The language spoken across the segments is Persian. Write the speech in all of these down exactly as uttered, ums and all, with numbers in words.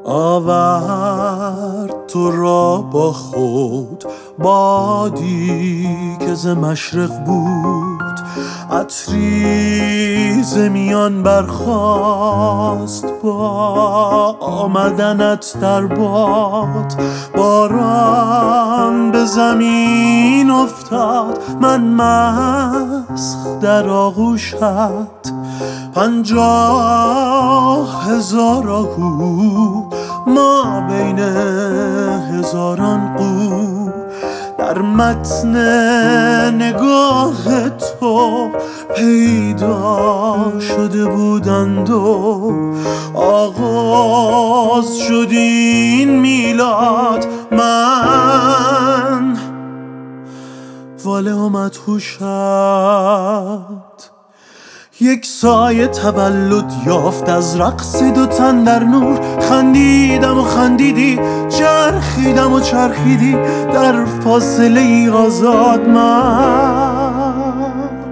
آورد تو را با خود بادی که ز مشرق بود، عطری ز میان برخاست با آمدنت در باد. باران به زمین افتاد، من مسخ در آغوشت، پنجاه هزار آهو ما بین هزاران قو. در متن نگاه تو پیدا شده بودند و آغاز شد این میلاد. من واله و مدهوشت، یک سایه تولد یافت از رقص دو تن در نور. خندیدم و خندیدی، چرخیدم و چرخیدی، در فاصله ای آزاد. من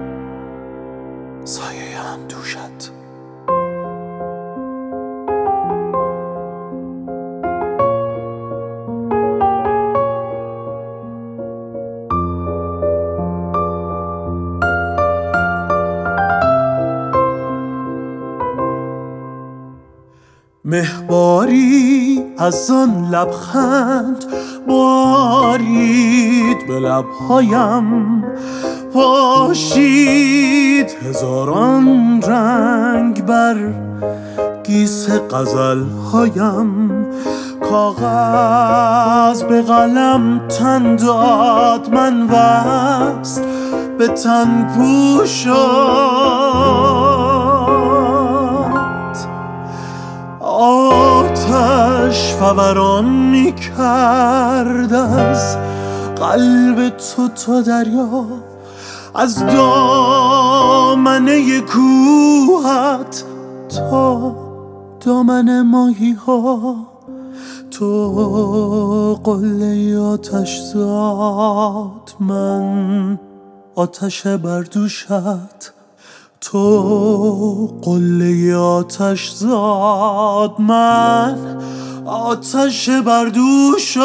سایه هم دوشت. مهباری از آن لبخند بارید به لبهایم، پاشید هزاران رنگ بر گیس غزلهایم. کاغذ به قلم تن داد، من وصل به تن پوشم. آتش فوران می کرد از قلب تو تا دریا، از دامنه کوهت تا دامن ماهی ها. تو قله آتش زاد، من آتش بر دوشت. تو قله آتش زاد، من آتش بر دوشت.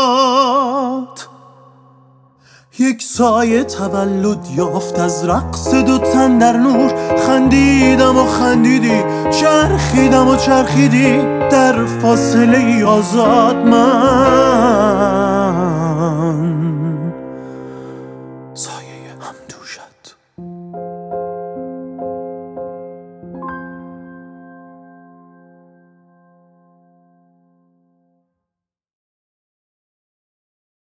یک سایه تولد یافت از رقص دو تن در نور. خندیدم و خندیدی، چرخیدم و چرخیدی، در فاصله ای آزاد. من